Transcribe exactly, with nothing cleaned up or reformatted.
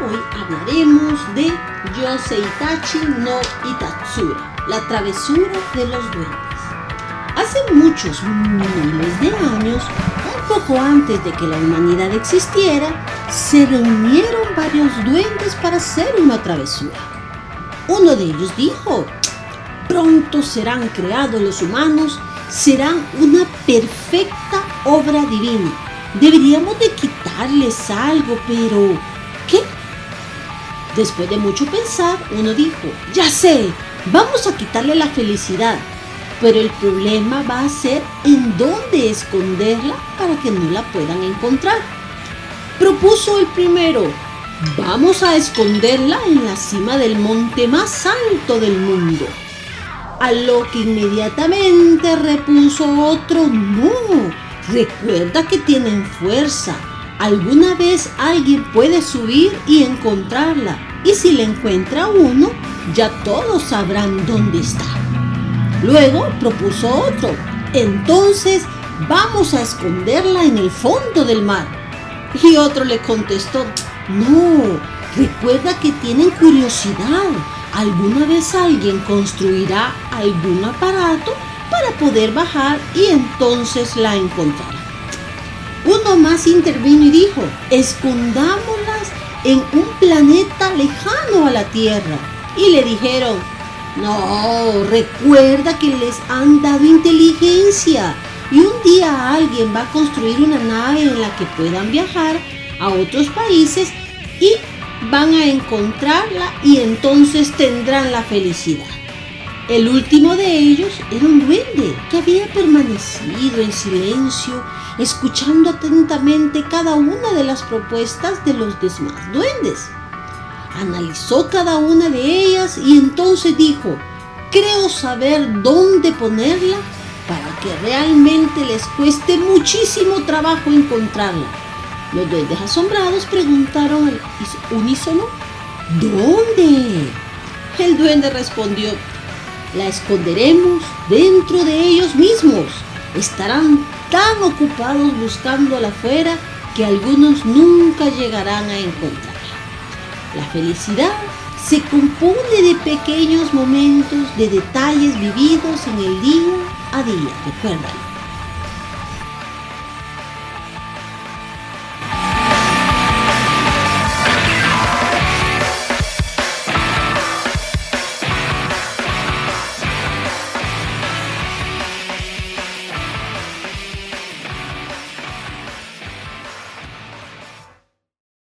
hoy hablaremos de Yoseitachi no Itatsura, la travesura de los duendes. Hace muchos miles de años, un poco antes de que la humanidad existiera, se reunieron varios duendes para hacer una travesura. Uno de ellos dijo: pronto serán creados los humanos, serán una perfecta obra divina. Deberíamos de quitarles algo, pero ¿qué? Después de mucho pensar, uno dijo: ya sé, vamos a quitarle la felicidad, pero el problema va a ser en dónde esconderla para que no la puedan encontrar. Propuso el primero: vamos a esconderla en la cima del monte más alto del mundo. A lo que inmediatamente repuso otro: no, recuerda que tienen fuerza. Alguna vez alguien puede subir y encontrarla, y si la encuentra uno, ya todos sabrán dónde está. Luego propuso otro: entonces vamos a esconderla en el fondo del mar. Y otro le contestó: no, recuerda que tienen curiosidad. Alguna vez alguien construirá algún aparato para poder bajar y entonces la encontrará. Uno más intervino y dijo: escondámoslas en un planeta lejano a la Tierra. Y le dijeron: no, recuerda que les han dado inteligencia y un día alguien va a construir una nave en la que puedan viajar a otros países y van a encontrarla y entonces tendrán la felicidad. El último de ellos era un duende que había permanecido en silencio, escuchando atentamente cada una de las propuestas de los demás duendes. Analizó cada una de ellas y entonces dijo: creo saber dónde ponerla para que realmente les cueste muchísimo trabajo encontrarla. Los duendes asombrados preguntaron al unísono: ¿dónde? El duende respondió: la esconderemos dentro de ellos mismos. Estarán tan ocupados buscándola afuera que algunos nunca llegarán a encontrarla. La felicidad se compone de pequeños momentos, de detalles vividos en el día a día. Recuérdalo.